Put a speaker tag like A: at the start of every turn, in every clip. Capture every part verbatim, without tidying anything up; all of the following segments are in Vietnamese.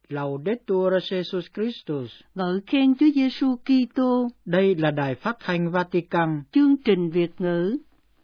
A: Laudetur Jesus Christus.
B: Ngợi khen Chúa Giêsu Kitô.
A: Đây là đài phát thanh Vatican.
B: Chương trình Việt ngữ.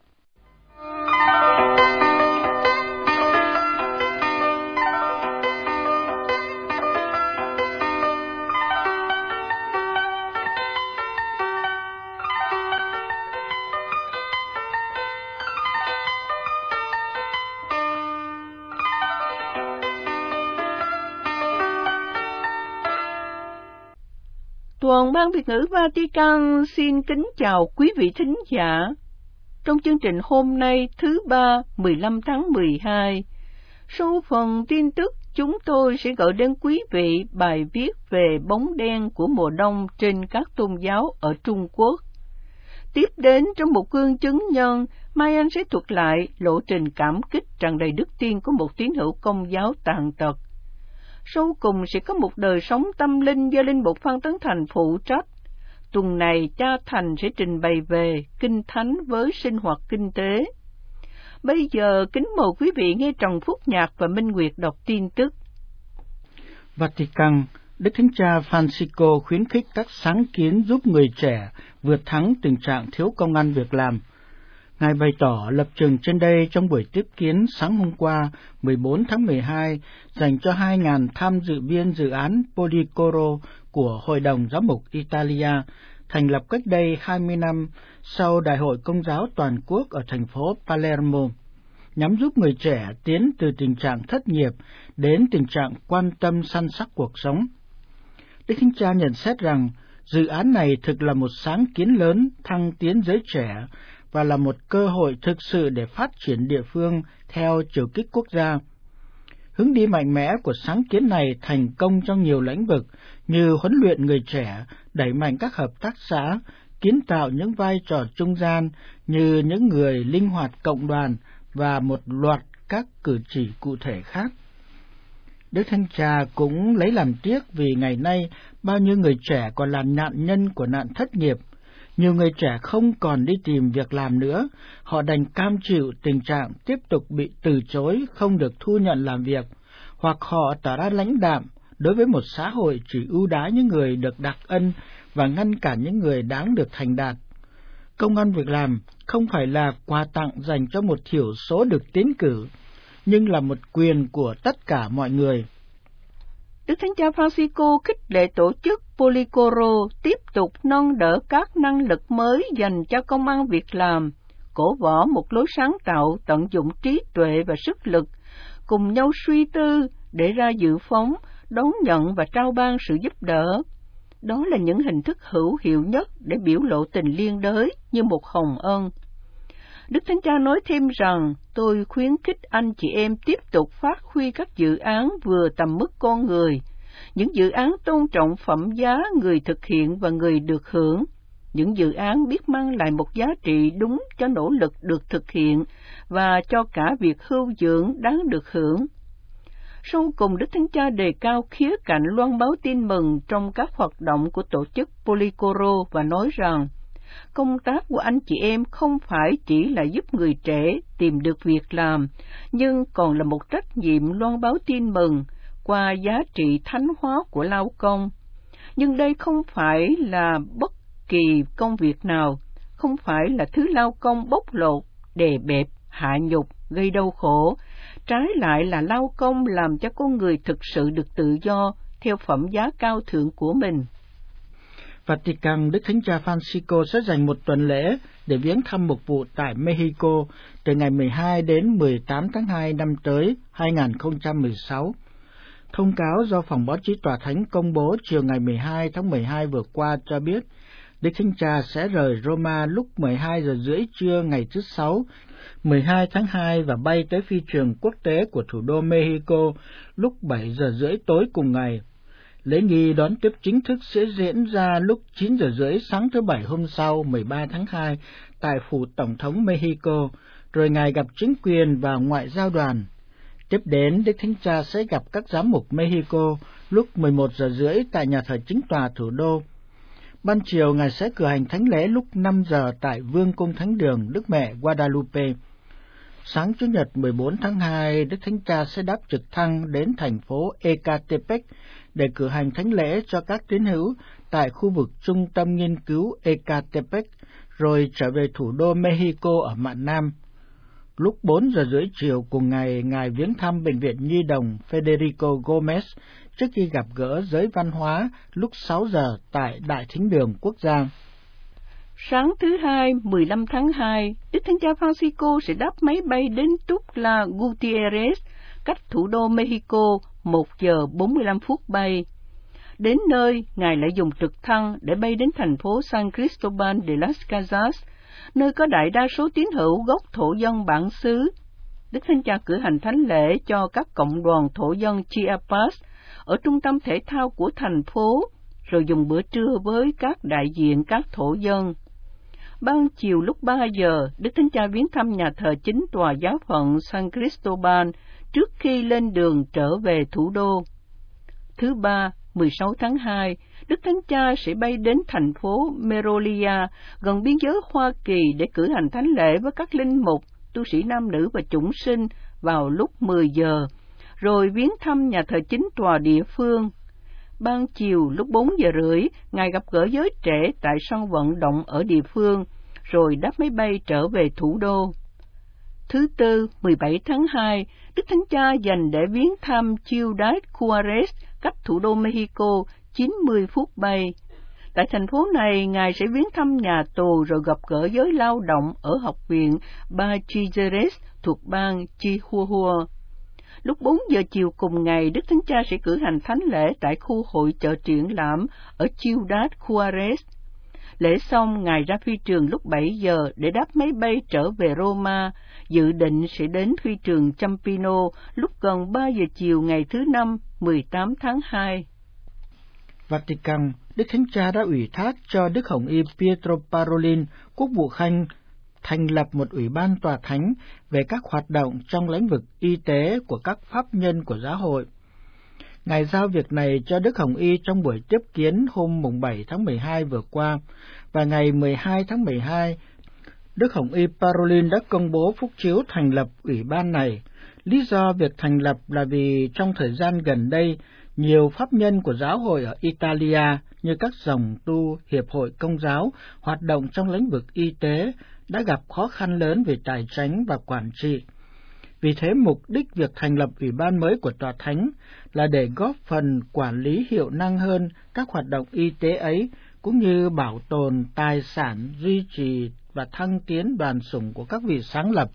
B: Toàn ban Việt ngữ Vatican xin kính chào quý vị thính giả. Trong chương trình hôm nay thứ ba mười lăm tháng mười hai, sau phần tin tức chúng tôi sẽ gửi đến quý vị bài viết về bóng đen của mùa đông trên các tôn giáo ở Trung Quốc. Tiếp đến trong một gương chứng nhân, Mai Anh sẽ thuật lại lộ trình cảm kích tràn đầy đức tin của một tín hữu Công giáo tàn tật. Sau cùng sẽ có một đời sống tâm linh do linh mục Phan Tấn Thành phụ trách. Tuần này cha Thành sẽ trình bày về Kinh Thánh với sinh hoạt kinh tế. Bây giờ kính mời quý vị nghe Trần Phúc Nhạc và Minh Nguyệt đọc tin tức.
A: Vatican, Đức Thánh Cha Francisco khuyến khích các sáng kiến giúp người trẻ vượt thắng tình trạng thiếu công ăn việc làm. Ngài bày tỏ lập trường trên đây trong buổi tiếp kiến sáng hôm qua, mười bốn tháng mười hai, dành cho hai nghìn tham dự viên dự án Policoro của Hội đồng Giám mục Italia, thành lập cách đây hai mươi năm sau Đại hội Công giáo Toàn quốc ở thành phố Palermo, nhằm giúp người trẻ tiến từ tình trạng thất nghiệp đến tình trạng quan tâm săn sắc cuộc sống. Đức Thánh Cha nhận xét rằng, dự án này thực là một sáng kiến lớn thăng tiến giới trẻ, và là một cơ hội thực sự để phát triển địa phương theo chiều kích quốc gia. Hướng đi mạnh mẽ của sáng kiến này thành công trong nhiều lĩnh vực như huấn luyện người trẻ, đẩy mạnh các hợp tác xã, kiến tạo những vai trò trung gian như những người linh hoạt cộng đoàn và một loạt các cử chỉ cụ thể khác. Đức Thánh Cha cũng lấy làm tiếc vì ngày nay bao nhiêu người trẻ còn là nạn nhân của nạn thất nghiệp. Nhiều người trẻ không còn đi tìm việc làm nữa, họ đành cam chịu tình trạng tiếp tục bị từ chối, không được thu nhận làm việc, hoặc họ tỏ ra lãnh đạm đối với một xã hội chỉ ưu đãi những người được đặc ân và ngăn cản những người đáng được thành đạt. Công ăn việc làm không phải là quà tặng dành cho một thiểu số được tiến cử, nhưng là một quyền của tất cả mọi người.
B: Đức Thánh Cha Francisco khích lệ tổ chức Policoro tiếp tục nâng đỡ các năng lực mới dành cho công ăn việc làm, cổ võ một lối sáng tạo tận dụng trí tuệ và sức lực, cùng nhau suy tư để ra dự phóng, đón nhận và trao ban sự giúp đỡ. Đó là những hình thức hữu hiệu nhất để biểu lộ tình liên đới như một hồng ân. Đức Thánh Cha nói thêm rằng, tôi khuyến khích anh chị em tiếp tục phát huy các dự án vừa tầm mức con người, những dự án tôn trọng phẩm giá người thực hiện và người được hưởng, những dự án biết mang lại một giá trị đúng cho nỗ lực được thực hiện và cho cả việc hưu dưỡng đáng được hưởng. Sau cùng, Đức Thánh Cha đề cao khía cạnh loan báo tin mừng trong các hoạt động của tổ chức Policoro và nói rằng, công tác của anh chị em không phải chỉ là giúp người trẻ tìm được việc làm, nhưng còn là một trách nhiệm loan báo tin mừng qua giá trị thánh hóa của lao công. Nhưng đây không phải là bất kỳ công việc nào, không phải là thứ lao công bóc lột, đè bẹp, hạ nhục, gây đau khổ. Trái lại là lao công làm cho con người thực sự được tự do theo phẩm giá cao thượng của mình.
A: Vatican, Đức Thánh Cha Francisco sẽ dành một tuần lễ để viếng thăm mục vụ tại Mexico từ ngày mười hai đến mười tám tháng hai năm tới hai nghìn không trăm mười sáu. Thông cáo do Phòng Báo chí Tòa Thánh công bố chiều ngày mười hai tháng mười hai vừa qua cho biết, Đức Thánh Cha sẽ rời Roma lúc mười hai giờ rưỡi trưa ngày thứ Sáu, mười hai tháng hai và bay tới phi trường quốc tế của thủ đô Mexico lúc bảy giờ rưỡi tối cùng ngày. Lễ nghi đón tiếp chính thức sẽ diễn ra lúc chín giờ rưỡi sáng thứ Bảy hôm sau, mười ba tháng hai, tại phủ Tổng thống Mexico, rồi Ngài gặp chính quyền và ngoại giao đoàn. Tiếp đến, Đức Thánh Cha sẽ gặp các giám mục Mexico lúc mười một giờ rưỡi tại nhà thờ chính tòa thủ đô. Ban chiều, Ngài sẽ cử hành thánh lễ lúc năm giờ tại Vương cung Thánh đường Đức Mẹ Guadalupe. Sáng Chủ nhật mười bốn tháng hai, Đức Thánh Cha sẽ đáp trực thăng đến thành phố Ecatepec để cử hành thánh lễ cho các tín hữu tại khu vực trung tâm nghiên cứu Ecatepec, rồi trở về thủ đô Mexico ở mạn Nam. Lúc bốn giờ rưỡi chiều cùng ngày, Ngài viếng thăm Bệnh viện Nhi đồng Federico Gomez trước khi gặp gỡ giới văn hóa lúc sáu giờ tại Đại Thính đường Quốc gia.
B: Sáng thứ Hai, mười lăm tháng hai, Đức Thánh Cha Francisco sẽ đáp máy bay đến Tuxtla Gutiérrez, cách thủ đô Mexico một giờ bốn mươi lăm phút bay. Đến nơi, Ngài lại dùng trực thăng để bay đến thành phố San Cristobal de las Casas, nơi có đại đa số tín hữu gốc thổ dân bản xứ. Đức Thánh Cha cử hành thánh lễ cho các cộng đoàn thổ dân Chiapas ở trung tâm thể thao của thành phố, rồi dùng bữa trưa với các đại diện các thổ dân. Ban chiều lúc ba giờ, Đức Thánh Cha viếng thăm nhà thờ chính tòa giáo phận San Cristobal trước khi lên đường trở về thủ đô. Thứ Ba, mười sáu tháng hai, Đức Thánh Cha sẽ bay đến thành phố Merolia, gần biên giới Hoa Kỳ để cử hành thánh lễ với các linh mục, tu sĩ nam nữ và chủng sinh vào lúc mười giờ, rồi viếng thăm nhà thờ chính tòa địa phương. Ban chiều lúc bốn giờ rưỡi, Ngài gặp gỡ giới trẻ tại sân vận động ở địa phương, rồi đáp máy bay trở về thủ đô. Thứ Tư, mười bảy tháng hai, Đức Thánh Cha dành để viếng thăm Ciudad Juárez, cách thủ đô Mexico chín mươi phút bay. Tại thành phố này, Ngài sẽ viếng thăm nhà tù rồi gặp gỡ giới lao động ở học viện Bachilleres thuộc bang Chihuahua. Lúc bốn giờ chiều cùng ngày, Đức Thánh Cha sẽ cử hành thánh lễ tại khu hội chợ triển lãm ở Ciudad Juárez. Lễ xong, Ngài ra phi trường lúc bảy giờ để đáp máy bay trở về Roma, dự định sẽ đến phi trường Campino lúc gần ba giờ chiều ngày thứ Năm, mười tám tháng hai.
A: Vatican, Đức Thánh Cha đã ủy thác cho Đức Hồng Y Pietro Parolin, Quốc vụ Khanh, thành lập một ủy ban tòa thánh về các hoạt động trong lĩnh vực y tế của các pháp nhân của giáo hội. Ngài giao việc này cho Đức Hồng Y trong buổi tiếp kiến hôm bảy tháng mười hai vừa qua, và ngày mười hai tháng mười hai, Đức Hồng Y Parolin đã công bố phúc chiếu thành lập ủy ban này. Lý do việc thành lập là vì trong thời gian gần đây, nhiều pháp nhân của giáo hội ở Italia như các dòng tu, hiệp hội công giáo hoạt động trong lĩnh vực y tế đã gặp khó khăn lớn về tài chính và quản trị. Vì thế, mục đích việc thành lập ủy ban mới của tòa thánh là để góp phần quản lý hiệu năng hơn các hoạt động y tế ấy, cũng như bảo tồn tài sản, duy trì và thăng tiến đoàn sủng của các vị sáng lập.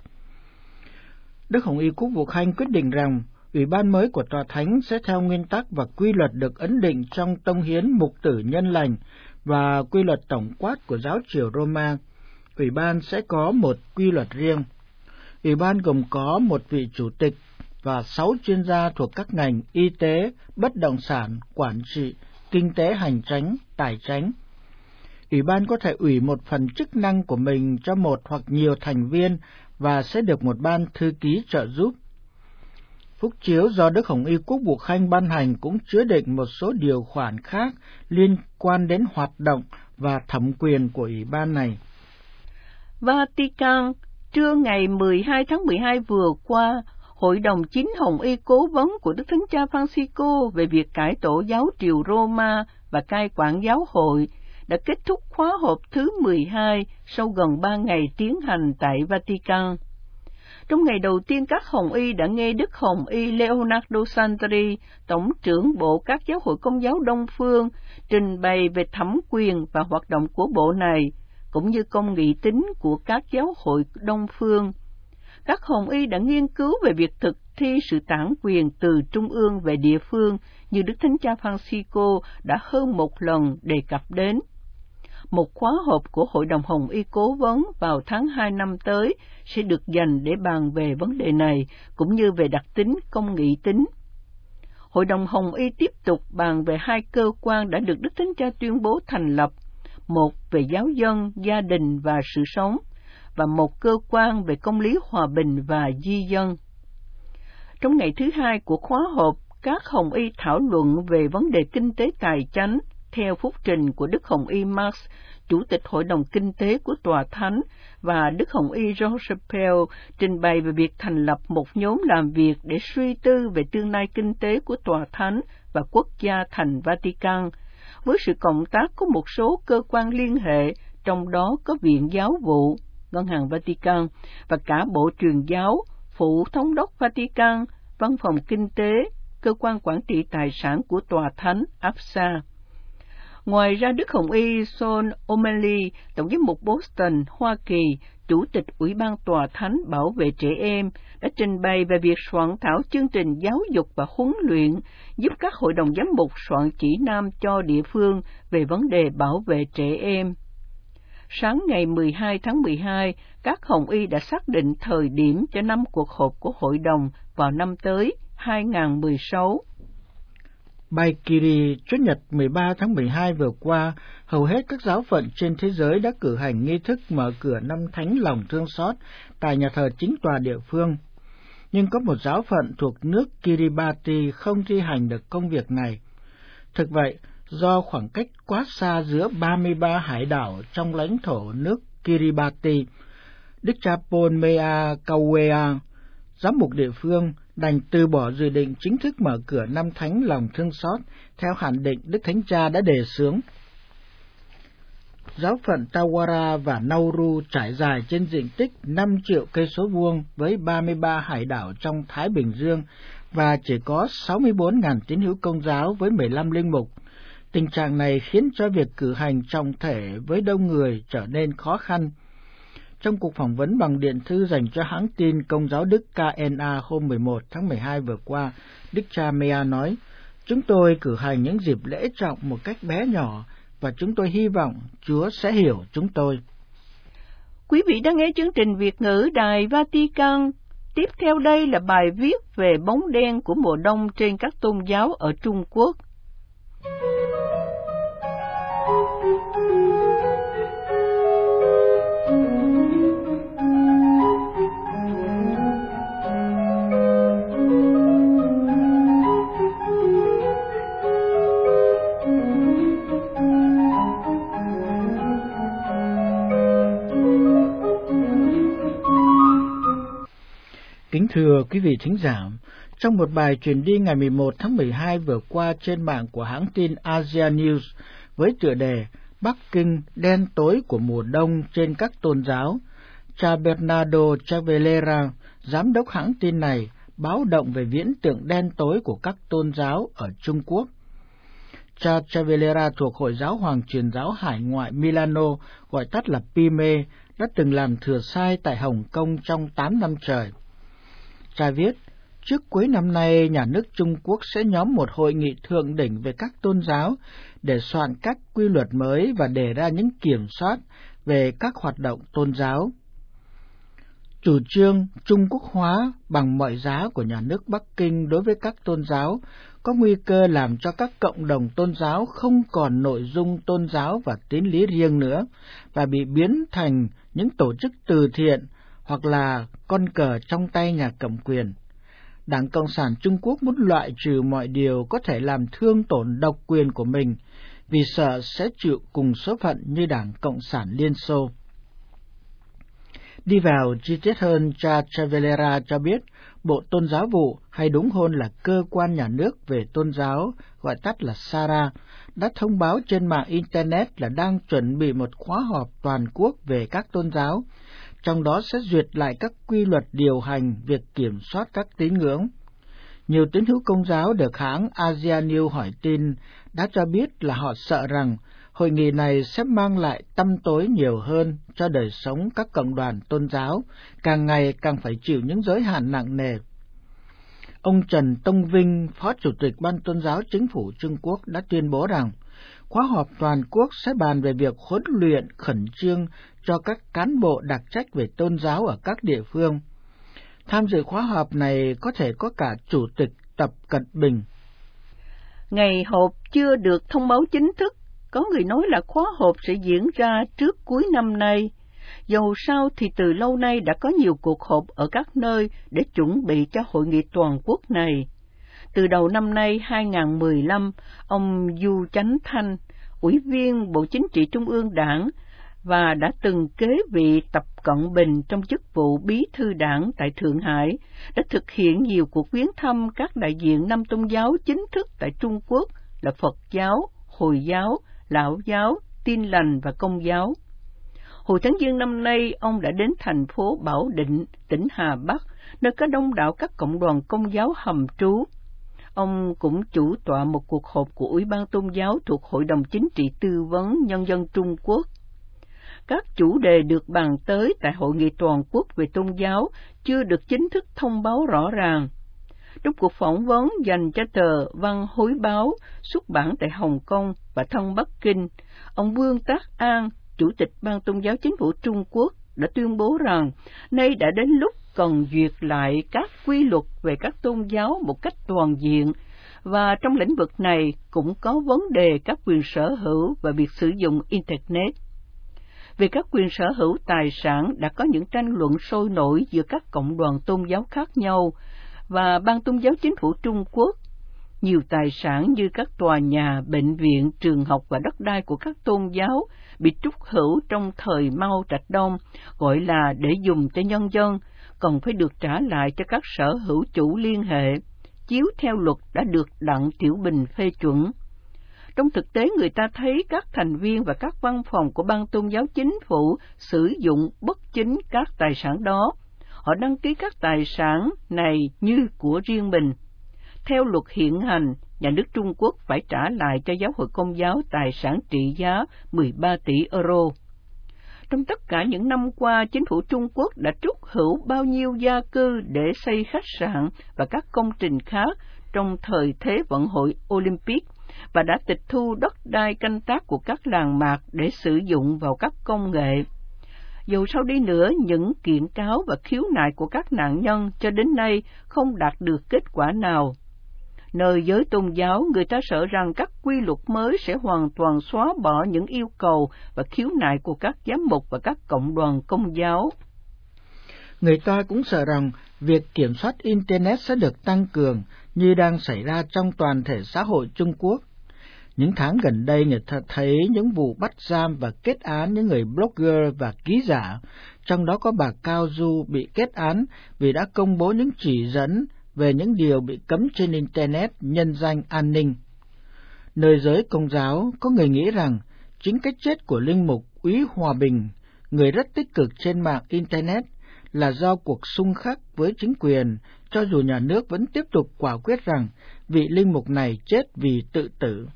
A: Đức Hồng Y Quốc vụ Khanh quyết định rằng ủy ban mới của tòa thánh sẽ theo nguyên tắc và quy luật được ấn định trong tông hiến mục tử nhân lành và quy luật tổng quát của giáo triều Roma. Ủy ban sẽ có một quy luật riêng. Ủy ban gồm có một vị chủ tịch và sáu chuyên gia thuộc các ngành y tế, bất động sản, quản trị, kinh tế hành chánh, tài chánh. Ủy ban có thể ủy một phần chức năng của mình cho một hoặc nhiều thành viên và sẽ được một ban thư ký trợ giúp. Phúc chiếu do Đức Hồng Y Quốc vụ Khanh ban hành cũng chứa đựng một số điều khoản khác liên quan đến hoạt động và thẩm quyền của ủy ban này.
B: Vatican, trưa ngày mười hai tháng mười hai vừa qua, Hội đồng Chính Hồng Y cố vấn của Đức Thánh Cha Francisco về việc cải tổ giáo triều Roma và cai quản giáo hội đã kết thúc khóa họp thứ mười hai sau gần ba ngày tiến hành tại Vatican. Trong ngày đầu tiên, các Hồng Y đã nghe Đức Hồng Y Leonardo Santri, Tổng trưởng Bộ các giáo hội Công giáo Đông Phương, trình bày về thẩm quyền và hoạt động của bộ này, cũng như công nghị tính của các giáo hội Đông Phương. Các Hồng Y đã nghiên cứu về việc thực thi sự tản quyền từ trung ương về địa phương, như Đức Thánh Cha Francisco đã hơn một lần đề cập đến. Một khóa họp của Hội đồng Hồng Y cố vấn vào tháng hai năm tới sẽ được dành để bàn về vấn đề này, cũng như về đặc tính công nghị tính. Hội đồng Hồng Y tiếp tục bàn về hai cơ quan đã được Đức Thánh Cha tuyên bố thành lập, một về giáo dân, gia đình và sự sống, và một cơ quan về công lý hòa bình và di dân. Trong ngày thứ hai của khóa họp, các Hồng Y thảo luận về vấn đề kinh tế tài chánh theo phúc trình của Đức Hồng Y Marx, Chủ tịch Hội đồng Kinh tế của Tòa Thánh, và Đức Hồng Y George Pell trình bày về việc thành lập một nhóm làm việc để suy tư về tương lai kinh tế của Tòa Thánh và quốc gia thành Vatican, với sự cộng tác của một số cơ quan liên hệ, trong đó có Viện Giáo vụ, Ngân hàng Vatican, và cả Bộ Truyền giáo, Phụ Thống đốc Vatican, Văn phòng Kinh tế, Cơ quan Quản trị Tài sản của Tòa Thánh ép ét a. Ngoài ra, Đức Hồng Y John O'Malley, Tổng giám mục Boston, Hoa Kỳ, Chủ tịch Ủy ban Tòa Thánh bảo vệ trẻ em, đã trình bày về việc soạn thảo chương trình giáo dục và huấn luyện, giúp các hội đồng giám mục soạn chỉ nam cho địa phương về vấn đề bảo vệ trẻ em. Sáng ngày mười hai tháng mười hai, các Hồng Y đã xác định thời điểm cho năm cuộc họp của hội đồng vào năm tới hai nghìn không trăm mười sáu.
A: Bài Kyrie, Chủ nhật mười ba tháng mười hai vừa qua, hầu hết các giáo phận trên thế giới đã cử hành nghi thức mở cửa năm Thánh Lòng Thương Xót tại nhà thờ chính tòa địa phương. Nhưng có một giáo phận thuộc nước Kiribati không thi hành được công việc này. Thực vậy, do khoảng cách quá xa giữa ba mươi ba hải đảo trong lãnh thổ nước Kiribati, Đức cha Paul Mea Kauea, giám mục địa phương, đành từ bỏ dự định chính thức mở cửa năm Thánh Lòng Thương Xót theo hạn định Đức Thánh Cha đã đề xướng. Giáo phận Tawara và Nauru trải dài trên diện tích năm triệu cây số vuông với ba mươi ba hải đảo trong Thái Bình Dương và chỉ có sáu mươi bốn nghìn tín hữu Công giáo với mười lăm linh mục. Tình trạng này khiến cho việc cử hành trọng thể với đông người trở nên khó khăn. Trong cuộc phỏng vấn bằng điện thư dành cho hãng tin Công giáo Đức ca en a hôm mười một tháng mười hai vừa qua, Đức cha Mea nói, chúng tôi cử hành những dịp lễ trọng một cách bé nhỏ và chúng tôi hy vọng Chúa sẽ hiểu chúng tôi.
B: Quý vị đang nghe chương trình Việt ngữ Đài Vatican. Tiếp theo đây là bài viết về bóng đen của mùa đông trên các tôn giáo ở Trung Quốc.
A: Kính thưa quý vị thính giả, trong một bài truyền đi ngày mười một tháng mười hai vừa qua trên mạng của hãng tin Asia News với tựa đề Bắc Kinh đen tối của mùa đông trên các tôn giáo, cha Bernardo Chavalera, giám đốc hãng tin này, báo động về viễn tượng đen tối của các tôn giáo ở Trung Quốc. Cha Chavalera thuộc Hội giáo Hoàng truyền giáo hải ngoại Milano, gọi tắt là Pime, đã từng làm thừa sai tại Hồng Kông trong tám năm trời. Cha viết, trước cuối năm nay, nhà nước Trung Quốc sẽ nhóm một hội nghị thượng đỉnh về các tôn giáo để soạn các quy luật mới và đề ra những kiểm soát về các hoạt động tôn giáo. Chủ trương Trung Quốc hóa bằng mọi giá của nhà nước Bắc Kinh đối với các tôn giáo có nguy cơ làm cho các cộng đồng tôn giáo không còn nội dung tôn giáo và tín lý riêng nữa và bị biến thành những tổ chức từ thiện hoặc là con cờ trong tay nhà cầm quyền. Đảng Cộng sản Trung Quốc muốn loại trừ mọi điều có thể làm thương tổn độc quyền của mình vì sợ sẽ chịu cùng số phận như Đảng Cộng sản Liên Xô. Đi vào chi tiết hơn, cha Chavalera cho biết Bộ Tôn giáo vụ, hay đúng hơn là Cơ quan Nhà nước về Tôn giáo, gọi tắt là Sara, đã thông báo trên mạng Internet là đang chuẩn bị một khóa họp toàn quốc về các tôn giáo, trong đó sẽ duyệt lại các quy luật điều hành việc kiểm soát các tín ngưỡng. Nhiều tín hữu Công giáo được hãng Asia News hỏi tin đã cho biết là họ sợ rằng hội nghị này sẽ mang lại tăm tối nhiều hơn cho đời sống các cộng đoàn tôn giáo, càng ngày càng phải chịu những giới hạn nặng nề. Ông Trần Tông Vinh, Phó Chủ tịch Ban Tôn giáo Chính phủ Trung Quốc đã tuyên bố rằng khóa họp toàn quốc sẽ bàn về việc huấn luyện khẩn trương cho các cán bộ đặc trách về tôn giáo ở các địa phương. Tham dự khóa họp này có thể có cả Chủ tịch Tập Cận Bình.
B: Ngày họp chưa được thông báo chính thức, có người nói là khóa họp sẽ diễn ra trước cuối năm nay. Dầu sao thì từ lâu nay đã có nhiều cuộc họp ở các nơi để chuẩn bị cho hội nghị toàn quốc này. Từ đầu năm nay hai nghìn không trăm mười lăm, ông Du Chánh Thanh, Ủy viên Bộ Chính trị Trung ương Đảng và đã từng kế vị Tập Cận Bình trong chức vụ bí thư đảng tại Thượng Hải, đã thực hiện nhiều cuộc viếng thăm các đại diện năm tôn giáo chính thức tại Trung Quốc là Phật giáo, Hồi giáo, Lão giáo, Tin lành và Công giáo. Hồi tháng Giêng năm nay, ông đã đến thành phố Bảo Định, tỉnh Hà Bắc, nơi có đông đảo các cộng đoàn Công giáo hầm trú. Ông cũng chủ tọa một cuộc họp của Ủy ban Tôn giáo thuộc Hội đồng Chính trị Tư vấn Nhân dân Trung Quốc. Các chủ đề được bàn tới tại Hội nghị toàn quốc về tôn giáo chưa được chính thức thông báo rõ ràng. Trong cuộc phỏng vấn dành cho tờ Văn Hối Báo xuất bản tại Hồng Kông và thân Bắc Kinh, ông Vương Tác An, Chủ tịch Ban Tôn giáo Chính phủ Trung Quốc, đã tuyên bố rằng nay đã đến lúc cần duyệt lại các quy luật về các tôn giáo một cách toàn diện, và trong lĩnh vực này cũng có vấn đề các quyền sở hữu và việc sử dụng Internet. Về các quyền sở hữu tài sản đã có những tranh luận sôi nổi giữa các cộng đoàn tôn giáo khác nhau, và Ban Tôn giáo Chính phủ Trung Quốc. Nhiều tài sản như các tòa nhà, bệnh viện, trường học và đất đai của các tôn giáo bị trút hữu trong thời Mao Trạch Đông, gọi là để dùng cho nhân dân, cần phải được trả lại cho các sở hữu chủ liên hệ, chiếu theo luật đã được Đặng Tiểu Bình phê chuẩn. Trong thực tế, người ta thấy các thành viên và các văn phòng của Ban Tôn giáo Chính phủ sử dụng bất chính các tài sản đó. Họ đăng ký các tài sản này như của riêng mình. Theo luật hiện hành, nhà nước Trung Quốc phải trả lại cho Giáo hội Công giáo tài sản trị giá mười ba tỷ euro. Trong tất cả những năm qua, chính phủ Trung Quốc đã trút hữu bao nhiêu gia cư để xây khách sạn và các công trình khác trong thời Thế vận hội Olympic, và đã tịch thu đất đai canh tác của các làng mạc để sử dụng vào các công nghệ. Dù sao đi nữa, những kiện cáo và khiếu nại của các nạn nhân cho đến nay không đạt được kết quả nào. Nơi giới tôn giáo, người ta sợ rằng các quy luật mới sẽ hoàn toàn xóa bỏ những yêu cầu và khiếu nại của các giám mục và các cộng đoàn Công giáo.
A: Người ta cũng sợ rằng việc kiểm soát Internet sẽ được tăng cường như đang xảy ra trong toàn thể xã hội Trung Quốc. Những tháng gần đây, người ta thấy những vụ bắt giam và kết án những người blogger và ký giả, trong đó có bà Cao Du bị kết án vì đã công bố những chỉ dẫn về những điều bị cấm trên Internet nhân danh an ninh. Nơi giới Công giáo, có người nghĩ rằng chính cái chết của linh mục Úy Hòa Bình, người rất tích cực trên mạng Internet, là do cuộc xung khắc với chính quyền, cho dù nhà nước vẫn tiếp tục quả quyết rằng vị linh mục này chết vì tự tử.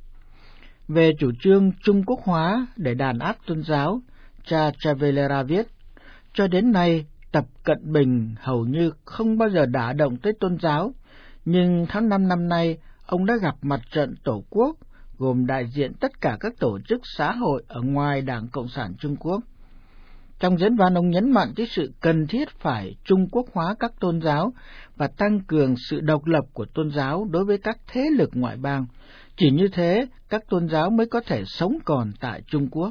A: Về chủ trương Trung Quốc hóa để đàn áp tôn giáo, cha Chavalera viết, cho đến nay Tập Cận Bình hầu như không bao giờ đả động tới tôn giáo, nhưng tháng năm năm nay ông đã gặp mặt trận Tổ quốc, gồm đại diện tất cả các tổ chức xã hội ở ngoài Đảng Cộng sản Trung Quốc. Trong diễn văn, ông nhấn mạnh tới sự cần thiết phải Trung Quốc hóa các tôn giáo và tăng cường sự độc lập của tôn giáo đối với các thế lực ngoại bang. Chỉ như thế, các tôn giáo mới có thể sống còn tại Trung Quốc.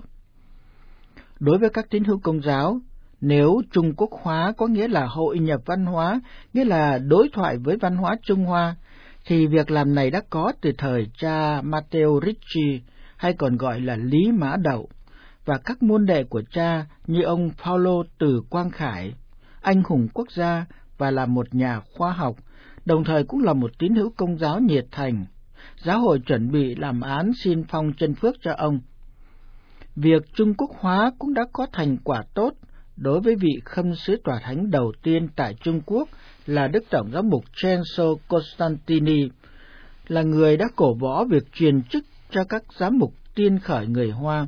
A: Đối với các tín hữu Công giáo, nếu Trung Quốc hóa có nghĩa là hội nhập văn hóa, nghĩa là đối thoại với văn hóa Trung Hoa, thì việc làm này đã có từ thời cha Matteo Ricci, hay còn gọi là Lý Mã Đậu, và các môn đệ của cha như ông Paulo Từ Quang Khải, anh hùng quốc gia và là một nhà khoa học, đồng thời cũng là một tín hữu Công giáo nhiệt thành. Giáo hội chuẩn bị làm án xin phong chân phước cho ông. Việc Trung Quốc hóa cũng đã có thành quả tốt đối với vị khâm sứ tòa thánh đầu tiên tại Trung Quốc là Đức Tổng giám mục Censo Costantini, là người đã cổ võ việc truyền chức cho các giám mục tiên khởi người Hoa,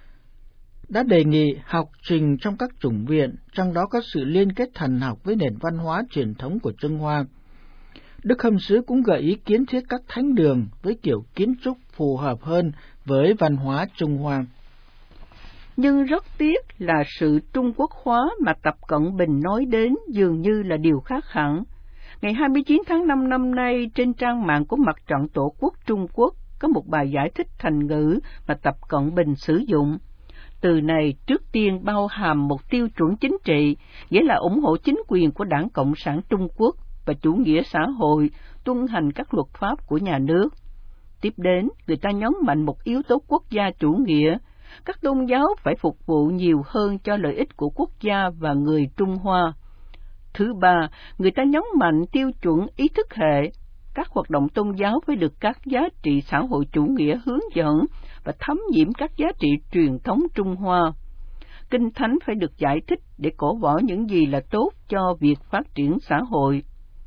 A: đã đề nghị học trình trong các chủng viện, trong đó có sự liên kết thần học với nền văn hóa truyền thống của Trung Hoa. Đức khâm sứ cũng gợi ý kiến thiết các thánh đường với kiểu kiến trúc phù hợp hơn với văn hóa Trung Hoa.
B: Nhưng rất tiếc là sự Trung Quốc hóa mà Tập Cận Bình nói đến dường như là điều khác hẳn. Ngày hai mươi chín tháng năm năm nay, trên trang mạng của Mặt trận Tổ quốc Trung Quốc có một bài giải thích thành ngữ mà Tập Cận Bình sử dụng. Từ này trước tiên bao hàm một tiêu chuẩn chính trị, nghĩa là ủng hộ chính quyền của Đảng Cộng sản Trung Quốc và chủ nghĩa xã hội, tuân hành các luật pháp của nhà nước. Tiếp đến, người ta nhấn mạnh một yếu tố quốc gia chủ nghĩa. Các tôn giáo phải phục vụ nhiều hơn cho lợi ích của quốc gia và người Trung Hoa. Thứ ba, người ta nhấn mạnh tiêu chuẩn ý thức hệ. Các hoạt động tôn giáo phải được các giá trị xã hội chủ nghĩa hướng dẫn và thấm nhiễm các giá trị truyền thống Trung Hoa. Kinh thánh phải được giải thích để cổ võ những gì là tốt cho việc phát triển xã hội.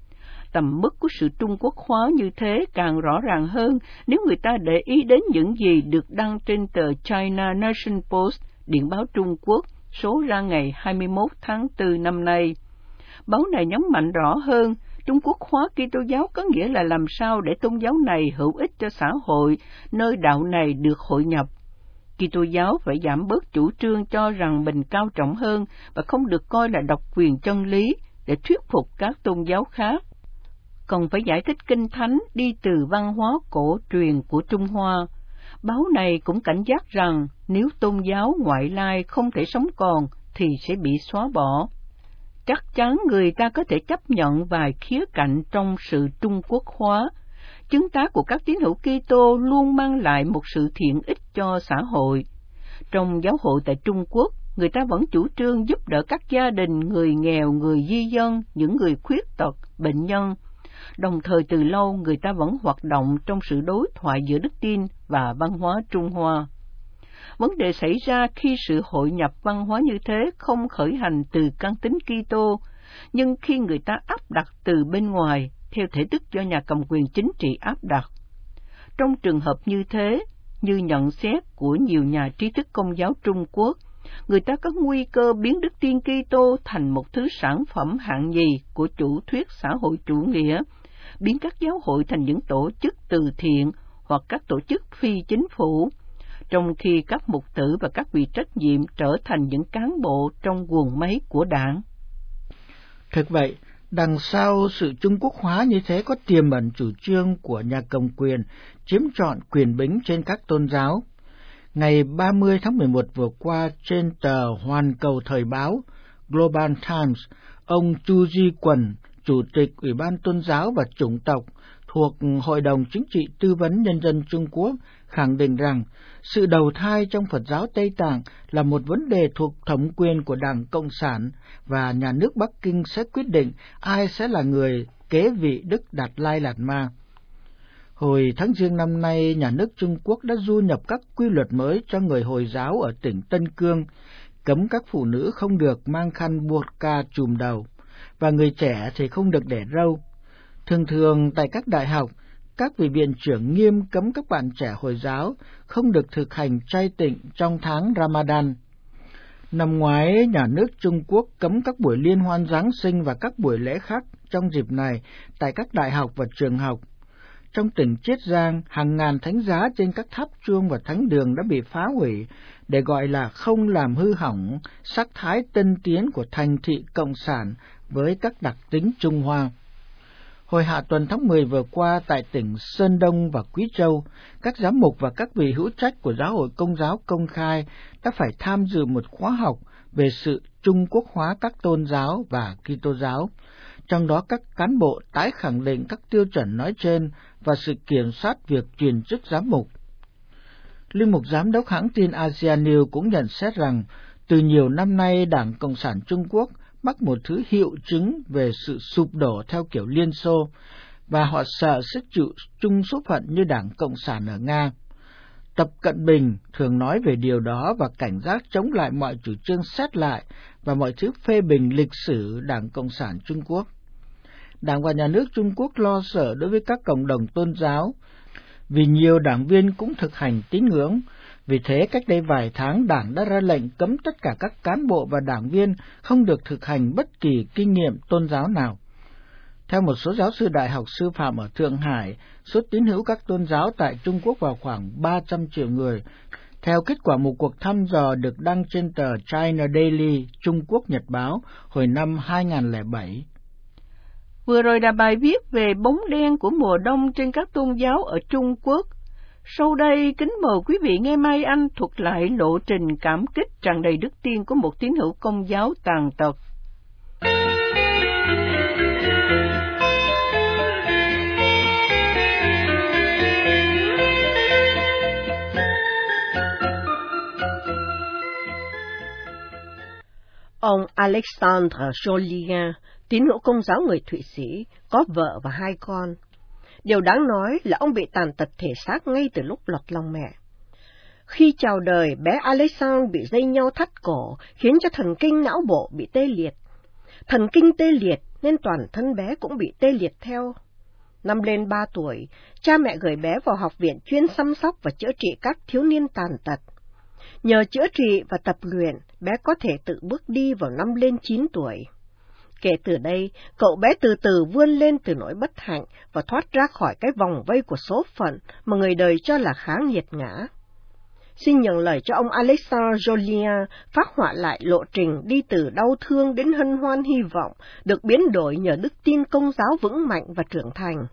B: Tầm mức của sự Trung Quốc hóa như thế càng rõ ràng hơn nếu người ta để ý đến những gì được đăng trên tờ China Nation Post, điện báo Trung Quốc, số ra ngày hai mươi mốt tháng tư năm nay. Báo này nhấn mạnh rõ hơn, Trung Quốc hóa Kitô giáo có nghĩa là làm sao để tôn giáo này hữu ích cho xã hội, nơi đạo này được hội nhập. Kitô giáo phải giảm bớt chủ trương cho rằng mình cao trọng hơn và không được coi là độc quyền chân lý để thuyết phục các tôn giáo khác. Còn phải giải thích kinh thánh đi từ văn hóa cổ truyền của Trung Hoa. Báo này cũng cảnh giác rằng nếu tôn giáo ngoại lai không thể sống còn thì sẽ bị xóa bỏ. Chắc chắn người ta có thể chấp nhận vài khía cạnh trong sự Trung Quốc hóa. Chứng tá của các tín hữu Kitô luôn mang lại một sự thiện ích cho xã hội. Trong giáo hội tại Trung Quốc, người ta vẫn chủ trương giúp đỡ các gia đình, người nghèo, người di dân, những người khuyết tật, bệnh nhân. Đồng thời từ lâu người ta vẫn hoạt động trong sự đối thoại giữa đức tin và văn hóa Trung Hoa. Vấn đề xảy ra khi sự hội nhập văn hóa như thế không khởi hành từ căn tính Kitô, nhưng khi người ta áp đặt từ bên ngoài, theo thể thức do nhà cầm quyền chính trị áp đặt. Trong trường hợp như thế, như nhận xét của nhiều nhà trí thức Công giáo Trung Quốc, người ta có nguy cơ biến đức tin Kitô thành một thứ sản phẩm hạng nhì của chủ thuyết xã hội chủ nghĩa, biến các giáo hội thành những tổ chức từ thiện hoặc các tổ chức phi chính phủ, trong khi các mục tử và các vị trách nhiệm trở thành những cán bộ trong guồng máy của đảng.
A: Thực vậy, đằng sau sự Trung Quốc hóa như thế có tiềm ẩn chủ trương của nhà cầm quyền chiếm trọn quyền bính trên các tôn giáo. Ngày ba mươi tháng mười một vừa qua, trên tờ Hoàn Cầu Thời báo Global Times, ông Chu Ji Quần, Chủ tịch Ủy ban Tôn giáo và Chủng tộc thuộc Hội đồng Chính trị Tư vấn Nhân dân Trung Quốc, khẳng định rằng sự đầu thai trong Phật giáo Tây Tạng là một vấn đề thuộc thẩm quyền của Đảng Cộng sản và nhà nước Bắc Kinh sẽ quyết định ai sẽ là người kế vị Đức Đạt Lai Lạt Ma. Hồi tháng Giêng năm nay, nhà nước Trung Quốc đã du nhập các quy luật mới cho người Hồi giáo ở tỉnh Tân Cương, cấm các phụ nữ không được mang khăn burqa trùm đầu, và người trẻ thì không được để râu. Thường thường tại các đại học, các vị viện trưởng nghiêm cấm các bạn trẻ Hồi giáo không được thực hành chay tịnh trong tháng Ramadan. Năm ngoái, nhà nước Trung Quốc cấm các buổi liên hoan Giáng sinh và các buổi lễ khác trong dịp này tại các đại học và trường học. Trong tỉnh Chiết Giang, hàng ngàn thánh giá trên các tháp chuông và thánh đường đã bị phá hủy để gọi là không làm hư hỏng sắc thái tân tiến của thành thị Cộng sản với các đặc tính Trung Hoa. Hồi hạ tuần tháng mười vừa qua tại tỉnh Sơn Đông và Quý Châu, các giám mục và các vị hữu trách của Giáo hội Công giáo công khai đã phải tham dự một khóa học về sự Trung Quốc hóa các tôn giáo và Kitô giáo. Trong đó các cán bộ tái khẳng định các tiêu chuẩn nói trên và sự kiểm soát việc truyền chức giám mục. Linh mục giám đốc hãng tin Asia News cũng nhận xét rằng từ nhiều năm nay Đảng Cộng sản Trung Quốc mắc một thứ hiệu chứng về sự sụp đổ theo kiểu Liên Xô, và họ sợ sẽ chịu chung số phận như Đảng Cộng sản ở Nga. Tập Cận Bình thường nói về điều đó và cảnh giác chống lại mọi chủ trương xét lại và mọi thứ phê bình lịch sử Đảng Cộng sản Trung Quốc. Đảng và nhà nước Trung Quốc lo sợ đối với các cộng đồng tôn giáo, vì nhiều đảng viên cũng thực hành tín ngưỡng. Vì thế, cách đây vài tháng, Đảng đã ra lệnh cấm tất cả các cán bộ và đảng viên không được thực hành bất kỳ kinh nghiệm tôn giáo nào. Theo một số giáo sư đại học sư phạm ở Thượng Hải, số tín hữu các tôn giáo tại Trung Quốc vào khoảng ba trăm triệu người, theo kết quả một cuộc thăm dò được đăng trên tờ China Daily, Trung Quốc Nhật báo, hồi năm hai nghìn không trăm lẻ bảy.
B: Vừa rồi là bài viết về bóng đen của mùa đông trên các tôn giáo ở Trung Quốc. Sau đây, kính mời quý vị nghe Mai Anh thuật lại lộ trình cảm kích tràn đầy đức tin của một tín hữu Công giáo tàn tật.
C: Ông Alexandre Jolien, tín hữu Công giáo người Thụy Sĩ, có vợ và hai con. Điều đáng nói là ông bị tàn tật thể xác ngay từ lúc lọt lòng mẹ. Khi chào đời, bé Alexandre bị dây nhau thắt cổ, khiến cho thần kinh não bộ bị tê liệt. Thần kinh tê liệt nên toàn thân bé cũng bị tê liệt theo. Năm lên ba tuổi, cha mẹ gửi bé vào học viện chuyên chăm sóc và chữa trị các thiếu niên tàn tật. Nhờ chữa trị và tập luyện, bé có thể tự bước đi vào năm lên chín tuổi. Kể từ đây, cậu bé từ từ vươn lên từ nỗi bất hạnh và thoát ra khỏi cái vòng vây của số phận mà người đời cho là khá nghiệt ngã. Xin nhận lời cho ông Alexandre Jolien phác họa lại lộ trình đi từ đau thương đến hân hoan hy vọng, được biến đổi nhờ đức tin Công giáo vững mạnh và trưởng thành.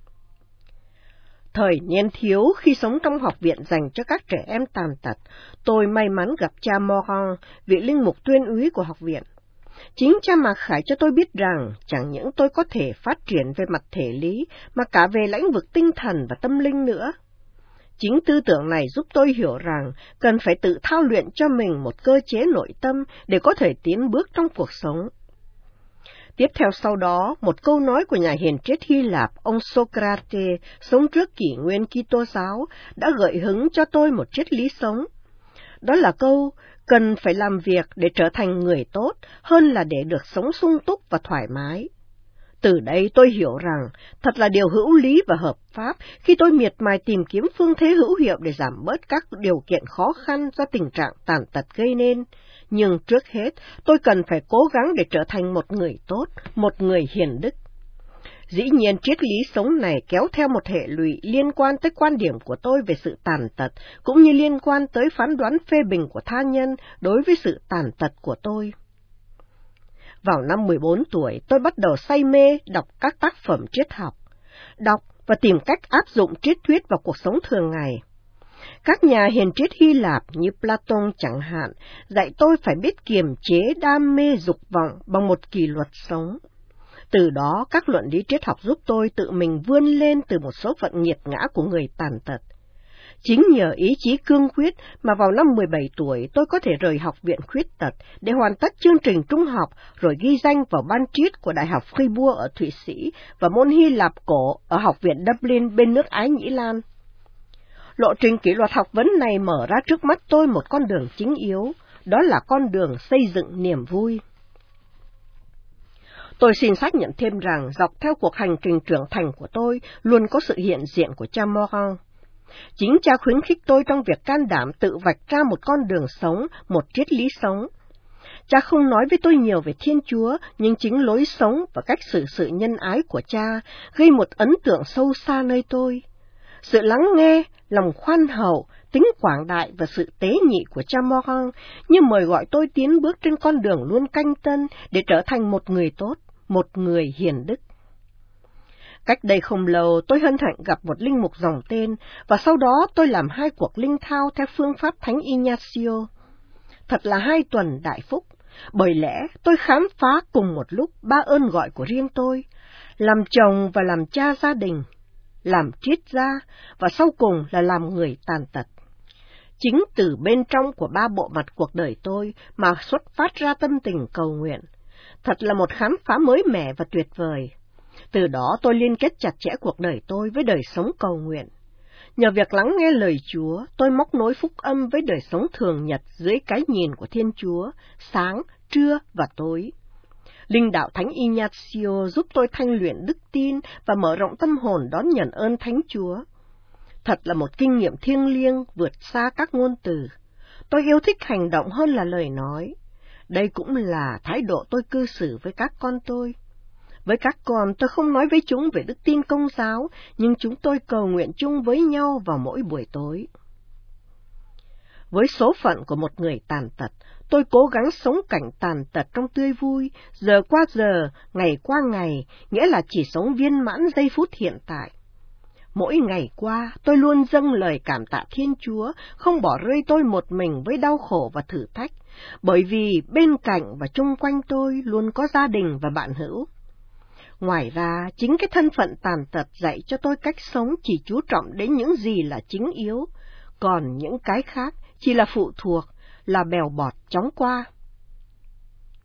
C: Thời niên thiếu, khi sống trong học viện dành cho các trẻ em tàn tật, tôi may mắn gặp cha Morand, vị linh mục tuyên úy của học viện. Chính cha Mạc Khải cho tôi biết rằng chẳng những tôi có thể phát triển về mặt thể lý, mà cả về lĩnh vực tinh thần và tâm linh nữa. Chính tư tưởng này giúp tôi hiểu rằng cần phải tự thao luyện cho mình một cơ chế nội tâm để có thể tiến bước trong cuộc sống. Tiếp theo sau đó, một câu nói của nhà hiền triết Hy Lạp, ông Socrates, sống trước kỷ nguyên Kitô giáo, đã gợi hứng cho tôi một triết lý sống. Đó là câu, cần phải làm việc để trở thành người tốt hơn là để được sống sung túc và thoải mái. Từ đây tôi hiểu rằng, thật là điều hữu lý và hợp pháp khi tôi miệt mài tìm kiếm phương thế hữu hiệu để giảm bớt các điều kiện khó khăn do tình trạng tàn tật gây nên. Nhưng trước hết, tôi cần phải cố gắng để trở thành một người tốt, một người hiền đức. Dĩ nhiên, triết lý sống này kéo theo một hệ lụy liên quan tới quan điểm của tôi về sự tàn tật, cũng như liên quan tới phán đoán phê bình của tha nhân đối với sự tàn tật của tôi. Vào năm mười bốn tuổi, tôi bắt đầu say mê đọc các tác phẩm triết học, đọc và tìm cách áp dụng triết thuyết vào cuộc sống thường ngày. Các nhà hiền triết Hy Lạp như Platon chẳng hạn, dạy tôi phải biết kiềm chế đam mê dục vọng bằng một kỷ luật sống. Từ đó, các luận lý triết học giúp tôi tự mình vươn lên từ một số phận nghiệt ngã của người tàn tật. Chính nhờ ý chí cương quyết mà vào năm mười bảy tuổi tôi có thể rời học viện khuyết tật để hoàn tất chương trình trung học rồi ghi danh vào ban triết của Đại học Fribourg ở Thụy Sĩ và môn Hy Lạp cổ ở học viện Dublin bên nước Ái Nhĩ Lan. Lộ trình kỷ luật học vấn này mở ra trước mắt tôi một con đường chính yếu, đó là con đường xây dựng niềm vui. Tôi xin xác nhận thêm rằng dọc theo cuộc hành trình trưởng thành của tôi luôn có sự hiện diện của cha Morand. Chính cha khuyến khích tôi trong việc can đảm tự vạch ra một con đường sống, một triết lý sống. Cha không nói với tôi nhiều về Thiên Chúa, nhưng chính lối sống và cách xử sự nhân ái của cha gây một ấn tượng sâu xa nơi tôi. Sự lắng nghe, lòng khoan hậu, tính quảng đại và sự tế nhị của cha Morand như mời gọi tôi tiến bước trên con đường luôn canh tân để trở thành một người tốt, một người hiền đức. Cách đây không lâu, tôi hân hạnh gặp một linh mục dòng tên, và sau đó tôi làm hai cuộc linh thao theo phương pháp Thánh Ignacio. Thật là hai tuần đại phúc, bởi lẽ tôi khám phá cùng một lúc ba ơn gọi của riêng tôi, làm chồng và làm cha gia đình, làm triết gia, và sau cùng là làm người tàn tật. Chính từ bên trong của ba bộ mặt cuộc đời tôi mà xuất phát ra tâm tình cầu nguyện. Thật là một khám phá mới mẻ và tuyệt vời. Từ đó tôi liên kết chặt chẽ cuộc đời tôi với đời sống cầu nguyện. Nhờ việc lắng nghe lời Chúa, tôi móc nối phúc âm với đời sống thường nhật dưới cái nhìn của Thiên Chúa, sáng, trưa và tối. Linh đạo Thánh Ignacio giúp tôi thanh luyện đức tin và mở rộng tâm hồn đón nhận ơn Thánh Chúa. Thật là một kinh nghiệm thiêng liêng vượt xa các ngôn từ. Tôi yêu thích hành động hơn là lời nói. Đây cũng là thái độ tôi cư xử với các con tôi. Với các con, tôi không nói với chúng về đức tin Công giáo, nhưng chúng tôi cầu nguyện chung với nhau vào mỗi buổi tối. Với số phận của một người tàn tật, tôi cố gắng sống cảnh tàn tật trong tươi vui, giờ qua giờ, ngày qua ngày, nghĩa là chỉ sống viên mãn giây phút hiện tại. Mỗi ngày qua, tôi luôn dâng lời cảm tạ Thiên Chúa, không bỏ rơi tôi một mình với đau khổ và thử thách, bởi vì bên cạnh và chung quanh tôi luôn có gia đình và bạn hữu. Ngoài ra, chính cái thân phận tàn tật dạy cho tôi cách sống chỉ chú trọng đến những gì là chính yếu, còn những cái khác chỉ là phụ thuộc, là bèo bọt chóng qua.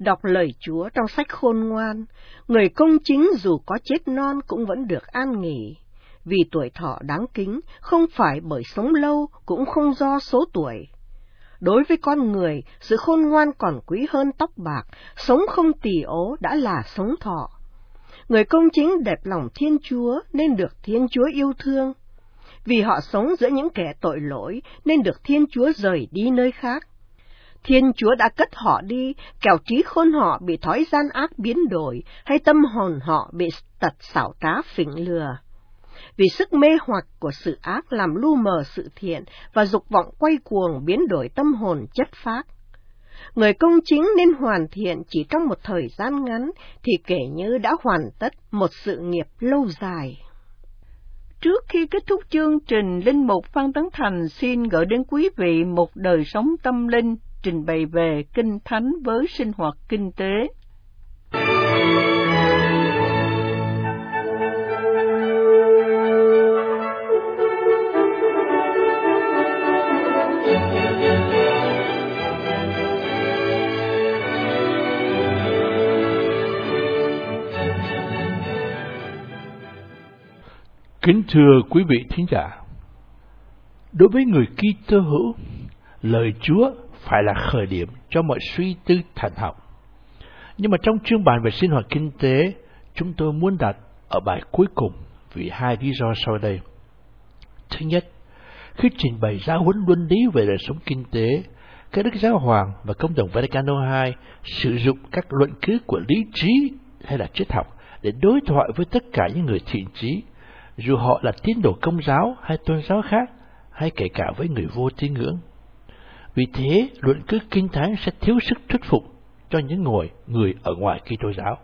C: Đọc lời Chúa trong sách Khôn Ngoan, người công chính dù có chết non cũng vẫn được an nghỉ, vì tuổi thọ đáng kính không phải bởi sống lâu, cũng không do số tuổi. Đối với con người, sự khôn ngoan còn quý hơn tóc bạc, sống không tỳ ố đã là sống thọ. Người công chính đẹp lòng Thiên Chúa nên được Thiên Chúa yêu thương. Vì họ sống giữa những kẻ tội lỗi nên được Thiên Chúa rời đi nơi khác. Thiên Chúa đã cất họ đi, kẻo trí khôn họ bị thói gian ác biến đổi, hay tâm hồn họ bị tật xảo trá phỉnh lừa. Vì sức mê hoặc của sự ác làm lu mờ sự thiện, và dục vọng quay cuồng biến đổi tâm hồn chất phác. Người công chính nên hoàn thiện chỉ trong một thời gian ngắn, thì kể như đã hoàn tất một sự nghiệp lâu dài.
B: Trước khi kết thúc chương trình, Linh mục Phan Tấn Thành xin gửi đến quý vị một đời sống tâm linh trình bày về Kinh Thánh với sinh hoạt kinh tế.
D: Kính thưa quý vị thính giả, đối với người Kitô hữu, lời Chúa phải là khởi điểm cho mọi suy tư thần học. Nhưng mà trong chương bàn về sinh hoạt kinh tế, chúng tôi muốn đặt ở bài cuối cùng vì hai lý do sau đây. Thứ nhất, khi trình bày giáo huấn luân lý về đời sống kinh tế, các đức giáo hoàng và công đồng Vaticano hai sử dụng các luận cứ của lý trí hay là triết học để đối thoại với tất cả những người thiện chí, dù họ là tín đồ Công giáo hay tôn giáo khác, hay kể cả với người vô tín ngưỡng. Vì thế, luận cứ Kinh Thánh sẽ thiếu sức thuyết phục cho những người người ở ngoài Kitô giáo.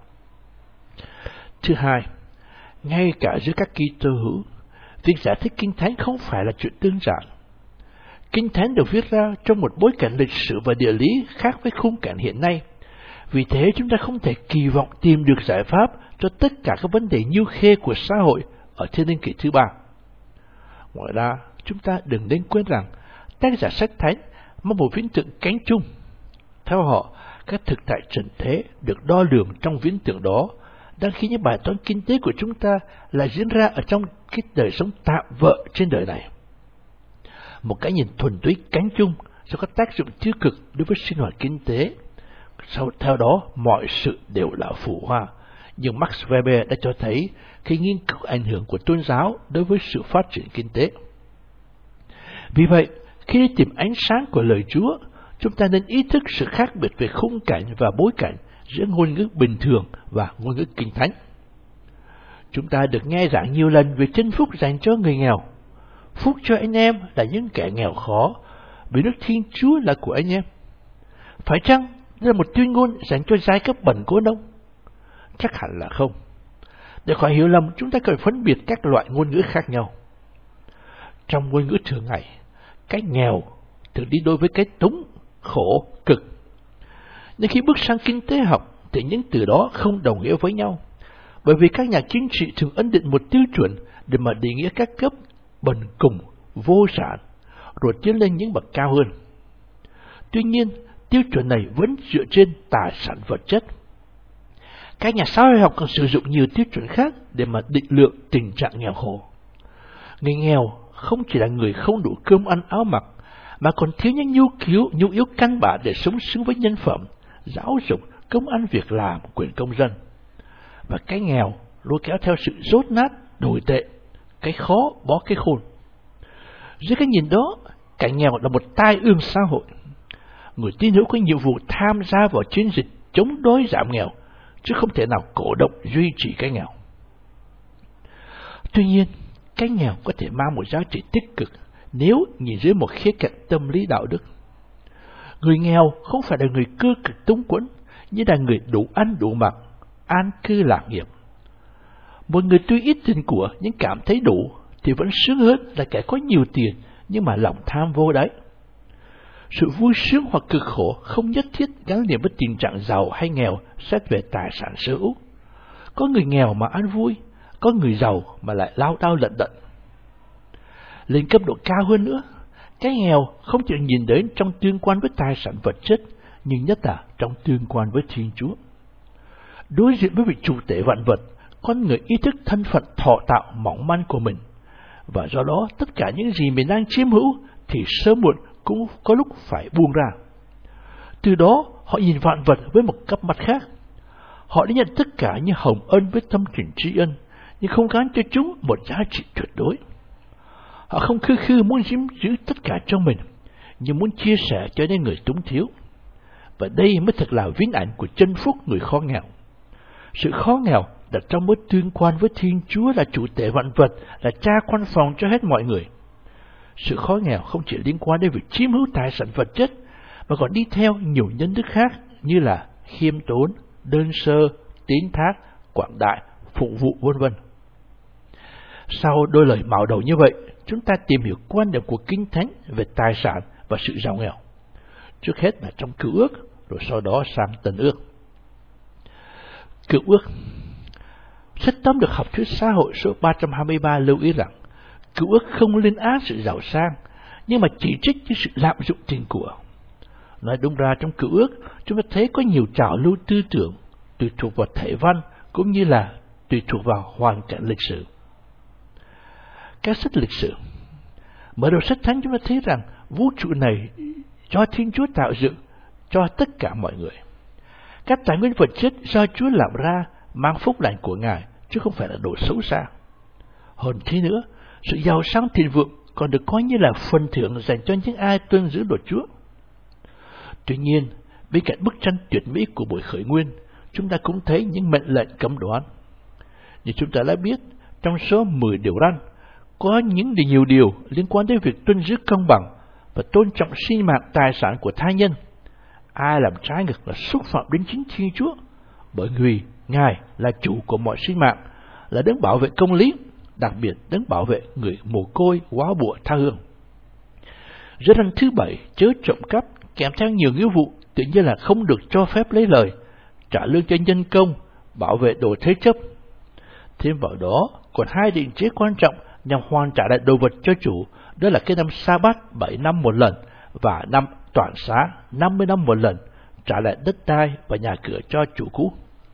D: Thứ hai, ngay cả giữa các Kitô hữu, việc giải thích Kinh Thánh không phải là chuyện đơn giản. Kinh Thánh được viết ra trong một bối cảnh lịch sử và địa lý khác với khung cảnh hiện nay. Vì thế, chúng ta không thể kỳ vọng tìm được giải pháp cho tất cả các vấn đề nhiêu khê của xã hội ở thiên niên kỷ thứ ba. Ngoài ra, chúng ta đừng nên quên rằng tác giả sách Thánh mang một viễn tượng cánh chung. Theo họ, các thực tại trần thế được đo lường trong viễn tượng đó, đang khi những bài toán kinh tế của chúng ta lại diễn ra ở trong cái đời sống tạm bợ trên đời này. Một cái nhìn thuần túy cánh chung sẽ có tác dụng tiêu cực đối với sinh hoạt kinh tế. Sau theo đó, mọi sự đều là phù hoa. Nhưng Max Weber đã cho thấy khi nghiên cứu ảnh hưởng của tôn giáo đối với sự phát triển kinh tế. Vì vậy, khi đi tìm ánh sáng của lời Chúa, chúng ta nên ý thức sự khác biệt về khung cảnh và bối cảnh giữa ngôn ngữ bình thường và ngôn ngữ Kinh Thánh. Chúng ta được nghe giảng nhiều lần về chân phúc dành cho người nghèo. Phúc cho anh em là những kẻ nghèo khó, vì nước Thiên Chúa là của anh em. Phải chăng đây là một tuyên ngôn dành cho giai cấp bần cố nông? Chắc hẳn là không. Để khỏi hiểu lầm, chúng ta cần phân biệt các loại ngôn ngữ khác nhau. Trong ngôn ngữ thường ngày, cái nghèo thường đi đối với cái túng, khổ, cực. Nhưng khi bước sang kinh tế học, thì những từ đó không đồng nghĩa với nhau. Bởi vì các nhà chính trị thường ấn định một tiêu chuẩn để mà định nghĩa các cấp bần cùng, vô sản, rồi tiến lên những bậc cao hơn. Tuy nhiên, tiêu chuẩn này vẫn dựa trên tài sản vật chất. Các nhà xã hội học còn sử dụng nhiều tiêu chuẩn khác để mà định lượng tình trạng nghèo khổ. Người nghèo không chỉ là người không đủ cơm ăn áo mặc, mà còn thiếu những nhu cứu, nhu yếu căn bản để sống xứng với nhân phẩm, giáo dục, công ăn việc làm, quyền công dân. Và cái nghèo lôi kéo theo sự dốt nát, đổi tệ, cái khó bó cái khôn. Dưới cái nhìn đó, cái nghèo là một tai ương xã hội. Người tín hữu có nhiệm vụ tham gia vào chiến dịch chống đói giảm nghèo, chứ không thể nào cổ động duy trì cái nghèo. Tuy nhiên, cái nghèo có thể mang một giá trị tích cực nếu nhìn dưới một khía cạnh tâm lý đạo đức. Người nghèo không phải là người cơ cực túng quẫn, như là người đủ ăn đủ mặc, an cư lạc nghiệp. Một người tuy ít tiền của nhưng cảm thấy đủ thì vẫn sướng hơn là kẻ có nhiều tiền nhưng mà lòng tham vô đáy. Sự vui sướng hoặc cực khổ không nhất thiết gắn liền với tình trạng giàu hay nghèo xét về tài sản sở hữu. Có người nghèo mà ăn vui, có người giàu mà lại lao đao lận đận. Lên cấp độ cao hơn nữa, cái nghèo không chỉ nhìn đến trong tương quan với tài sản vật chất, nhưng nhất là trong tương quan với Thiên Chúa. Đối diện với vị chủ tể vạn vật, con người ý thức thân phận thọ tạo mỏng manh của mình, và do đó tất cả những gì mình đang chiếm hữu thì sớm muộn cũng có lúc phải buông ra. Từ đó họ nhìn vạn vật với một cặp mắt khác. Họ đã nhận tất cả như hồng ân với tâm tình tri ân, nhưng không gán cho chúng một giá trị tuyệt đối. Họ không khư khư muốn chiếm giữ tất cả cho mình, nhưng muốn chia sẻ cho những người túng thiếu. Và đây mới thật là vinh ảnh của chân phúc người khó nghèo. Sự khó nghèo đặt trong mối tương quan với Thiên Chúa là chủ tể vạn vật, là cha quan phòng cho hết mọi người. Sự khó nghèo không chỉ liên quan đến việc chiếm hữu tài sản vật chất, mà còn đi theo nhiều nhân đức khác như là khiêm tốn, đơn sơ, tín thác, quảng đại, phục vụ vân vân. Sau đôi lời mạo đầu như vậy, chúng ta tìm hiểu quan điểm của Kinh Thánh về tài sản và sự giàu nghèo. Trước hết là trong Cựu Ước, rồi sau đó sang Tân Ước. Cựu Ước. Sách tóm được học thuyết xã hội số ba trăm hai mươi ba lưu ý rằng Cựu Ước không lên án sự giàu sang, nhưng mà chỉ trích những sự lạm dụng tiền của. Nói đúng ra trong Cựu Ước, chúng ta thấy có nhiều trào lưu tư tưởng tùy thuộc vào thể văn cũng như là tùy thuộc vào hoàn cảnh lịch sử. Các sách lịch sử. Mở đầu sách Thánh chúng ta thấy rằng vũ trụ này do Thiên Chúa tạo dựng cho tất cả mọi người. Các tài nguyên vật chất do Chúa làm ra mang phúc lành của Ngài, chứ không phải là đồ xấu xa. Hơn thế nữa, sự giàu sang thịnh vượng còn được coi như là phần thưởng dành cho những ai tuân giữ luật Chúa. Tuy nhiên, bên cạnh bức tranh tuyệt mỹ của buổi khởi nguyên, chúng ta cũng thấy những mệnh lệnh cấm đoán. Như chúng ta đã biết, trong số mười điều răn, có những nhiều điều liên quan đến việc tuân giữ công bằng và tôn trọng sinh mạng tài sản của tha nhân. Ai làm trái ngược là xúc phạm đến chính Thiên Chúa, bởi vì Ngài là chủ của mọi sinh mạng, là đấng bảo vệ công lý, đặc biệt đấng bảo vệ người mồ côi, góa bụa, tha hương. Giới răn thứ bảy, chớ trộm cắp, kèm theo nhiều nghĩa vụ, tự nhiên là không được cho phép lấy lời, trả lương cho nhân công, bảo vệ đồ thế chấp. Thêm vào đó, còn hai định chế quan trọng nhằm hoàn trả lại đồ vật cho chủ, đó là cái năm sa-bát bảy năm một lần và năm toàn xá năm mươi năm một lần, trả lại đất đai và nhà cửa cho chủ cũ.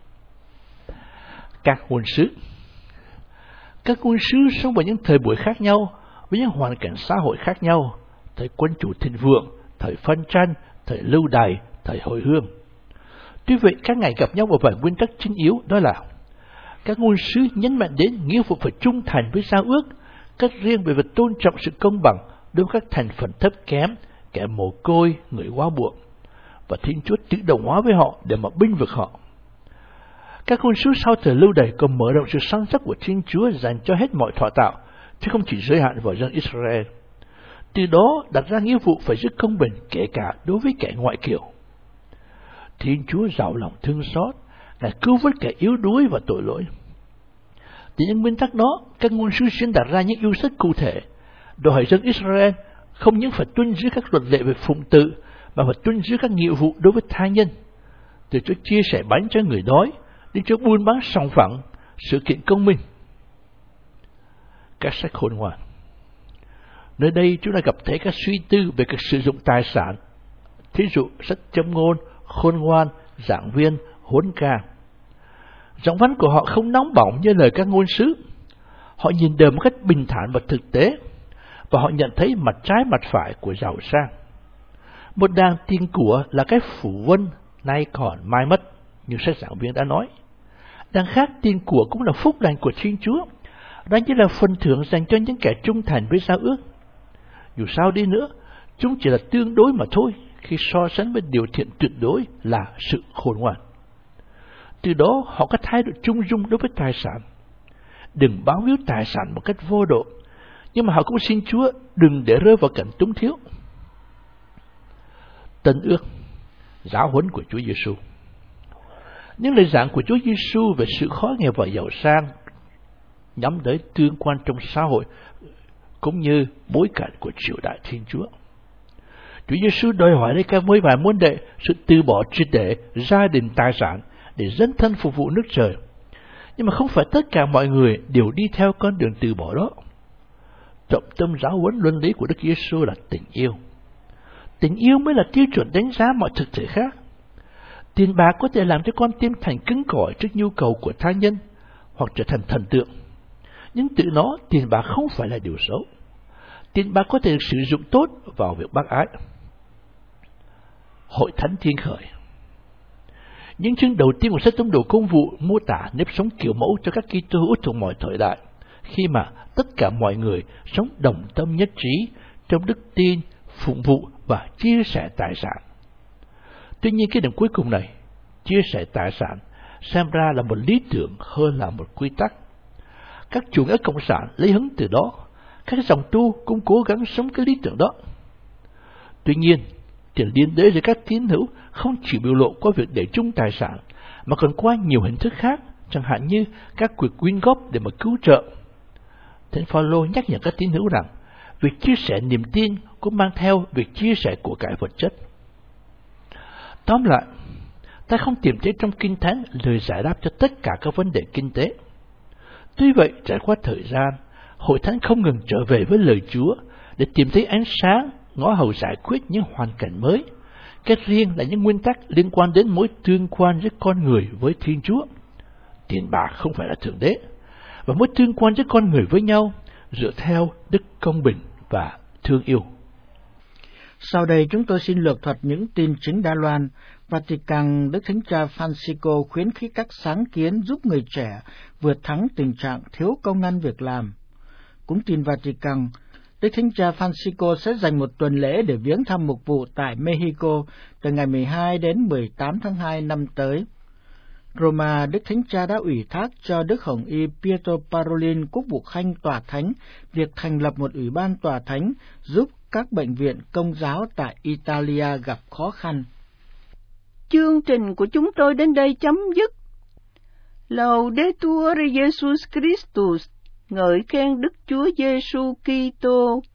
D: Các ngôn sứ. Các ngôn sứ sống vào những thời buổi khác nhau, với những hoàn cảnh xã hội khác nhau, thời quân chủ thịnh vượng, thời phân tranh, thời lưu đày, thời hồi hương. Tuy vậy, các ngài gặp nhau vào vài nguyên tắc chính yếu, đó là các ngôn sứ nhấn mạnh đến nghĩa vụ phải trung thành với giao ước, cách riêng về việc tôn trọng sự công bằng đối với các thành phần thấp kém, kẻ mồ côi, người góa buộc, và Thiên Chúa tự đồng hóa với họ để mà binh vực họ. Các ngôn sứ sau thời lưu đày còn mở rộng sự săn sóc của Thiên Chúa dành cho hết mọi thọ tạo, chứ không chỉ giới hạn vào dân Israel. Từ đó đặt ra nghĩa vụ phải giữ công bình kể cả đối với kẻ ngoại kiều. Thiên Chúa giàu lòng thương xót, Ngài cứu vớt kẻ yếu đuối và tội lỗi. Từ những nguyên tắc đó, các ngôn sứ xin đặt ra những yêu sách cụ thể, đòi hỏi dân Israel không những phải tuân giữ các luật lệ về phụng tự, mà phải tuân giữ các nghĩa vụ đối với tha nhân, từ chỗ chia sẻ bánh cho người đói đến chỗ buôn bán sòng phẳng, sự kiện công minh. Các sách khôn ngoan. Nơi đây chúng ta gặp thấy các suy tư về các sử dụng tài sản, thí dụ sách châm ngôn, khôn ngoan, giảng viên, huấn ca. Giọng văn của họ không nóng bỏng như lời các ngôn sứ. Họ nhìn đời một cách bình thản và thực tế, và họ nhận thấy mặt trái mặt phải của giàu sang. Một đàn tiền của là cái phủ vân nay còn mai mất, như sách giảng viên đã nói. Đằng khác, tiền của cũng là phúc lành của Thiên Chúa, đó như là phần thưởng dành cho những kẻ trung thành với giao ước. Dù sao đi nữa, chúng chỉ là tương đối mà thôi, khi so sánh với điều thiện tuyệt đối là sự khôn ngoan. Từ đó họ có thái độ trung dung đối với tài sản. Đừng báo víu tài sản một cách vô độ, nhưng mà họ cũng xin Chúa đừng để rơi vào cảnh túng thiếu. Tân ước, giáo huấn của Chúa Giêsu. Những lời giảng của Chúa Giêsu về sự khó nghèo và giàu sang nhắm tới tương quan trong xã hội cũng như bối cảnh của triều đại Thiên Chúa. Chúa Giêsu đòi hỏi đến các mối vài môn đệ sự từ bỏ triệt để gia đình tài sản để dấn thân phục vụ nước trời. Nhưng mà không phải tất cả mọi người đều đi theo con đường từ bỏ đó. Trọng tâm giáo huấn luân lý của Đức Giêsu là tình yêu. Tình yêu mới là tiêu chuẩn đánh giá mọi thực thể khác. Tiền bạc có thể làm cho con tim thành cứng cỏi trước nhu cầu của tha nhân, hoặc trở thành thần tượng. Nhưng tự nó, tiền bạc không phải là điều xấu. Tiền bạc có thể được sử dụng tốt vào việc bác ái. Hội thánh Thiên Khởi. Những chương đầu tiên của sách Tông đồ Công vụ mô tả nếp sống kiểu mẫu cho các Kitô hữu thuộc mọi thời đại, khi mà tất cả mọi người sống đồng tâm nhất trí trong đức tin, phụng vụ và chia sẻ tài sản. Tuy nhiên cái điểm cuối cùng này, chia sẻ tài sản, xem ra là một lý tưởng hơn là một quy tắc. Các chủ nghĩa cộng sản lấy hứng từ đó, các dòng tu cũng cố gắng sống cái lý tưởng đó. Tuy nhiên, tiền liên đới giữa các tín hữu không chỉ biểu lộ qua việc để chung tài sản, mà còn qua nhiều hình thức khác, chẳng hạn như các cuộc quyên góp để mà cứu trợ. Thánh Phaolô nhắc nhở các tín hữu rằng, việc chia sẻ niềm tin cũng mang theo việc chia sẻ của cải vật chất. Tóm lại, ta không tìm thấy trong Kinh Thánh lời giải đáp cho tất cả các vấn đề kinh tế. Tuy vậy, trải qua thời gian, Hội Thánh không ngừng trở về với lời Chúa để tìm thấy ánh sáng, ngõ hầu giải quyết những hoàn cảnh mới. Cái riêng là những nguyên tắc liên quan đến mối tương quan giữa con người với Thiên Chúa. Tiền bạc không phải là thượng đế, và mối tương quan giữa con người với nhau dựa theo đức công bình và thương yêu.
A: Sau đây chúng tôi xin lược thuật những tin chính Đài Loan. Vatican, Đức Thánh Cha Francisco khuyến khích các sáng kiến giúp người trẻ vượt thắng tình trạng thiếu công ăn việc làm. Cũng tin Vatican, Đức Thánh Cha Francisco sẽ dành một tuần lễ để viếng thăm mục vụ tại Mexico từ ngày mười hai đến mười tám tháng hai năm tới. Roma, Đức Thánh Cha đã ủy thác cho Đức Hồng Y Pietro Parolin, quốc vụ khanh tòa thánh, việc thành lập một ủy ban tòa thánh giúp các bệnh viện công giáo tại Italia gặp khó khăn.
B: Chương trình của chúng tôi đến đây chấm dứt. Laudetur Jesus Christus, ngợi khen Đức Chúa Giêsu Kitô.